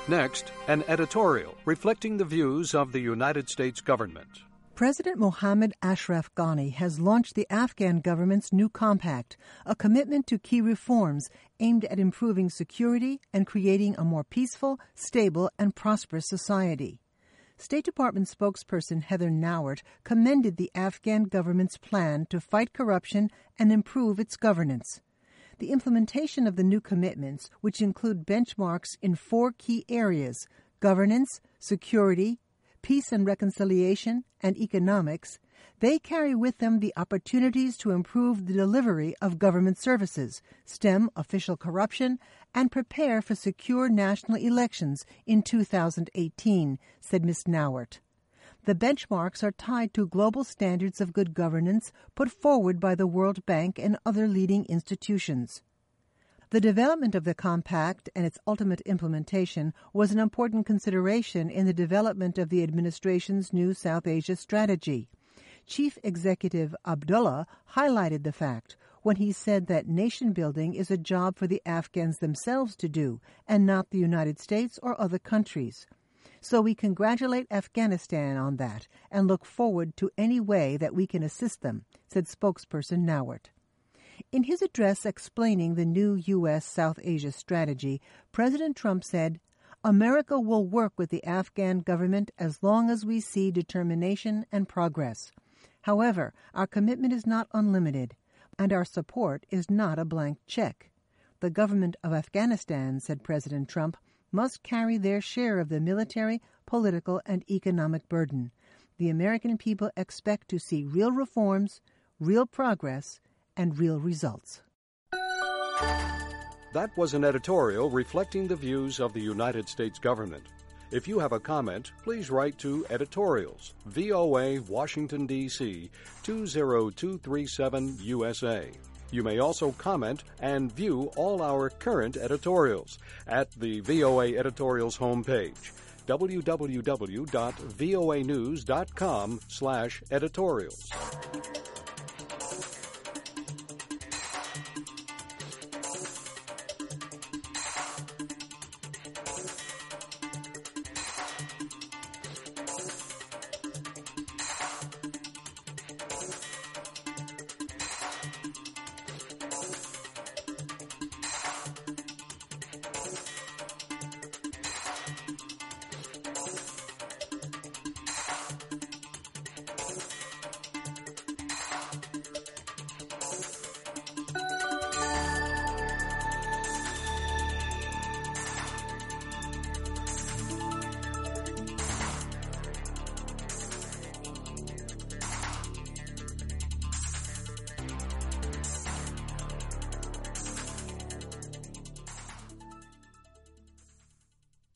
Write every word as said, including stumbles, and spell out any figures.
Next, an editorial reflecting the views of the United States government. President Mohammad Ashraf Ghani has launched the Afghan government's new compact, a commitment to key reforms aimed at improving security and creating a more peaceful, stable, and prosperous society. State Department spokesperson Heather Nauert commended the Afghan government's plan to fight corruption and improve its governance. The implementation of the new commitments, which include benchmarks in four key areas: governance, security, peace and reconciliation, and economics, they carry with them the opportunities to improve the delivery of government services, stem official corruption, and prepare for secure national elections in two thousand eighteen, said Miz Nauert. The benchmarks are tied to global standards of good governance put forward by the World Bank and other leading institutions. The development of the compact and its ultimate implementation was an important consideration in the development of the administration's new South Asia strategy. Chief Executive Abdullah highlighted the fact when he said that nation-building is a job for the Afghans themselves to do and not the United States or other countries. So we congratulate Afghanistan on that and look forward to any way that we can assist them, said spokesperson Nauert. In his address explaining the new U S South Asia strategy, President Trump said, "America will work with the Afghan government as long as we see determination and progress. However, our commitment is not unlimited, and our support is not a blank check. The government of Afghanistan," said President Trump, "must carry their share of the military, political, and economic burden. The American people expect to see real reforms, real progress, and real results." That was an editorial reflecting the views of the United States government. If you have a comment, please write to Editorials, V O A, Washington, D C two zero two three seven, U S A. You may also comment and view all our current editorials at the V O A Editorials homepage, w w w dot voa news dot com slash editorials.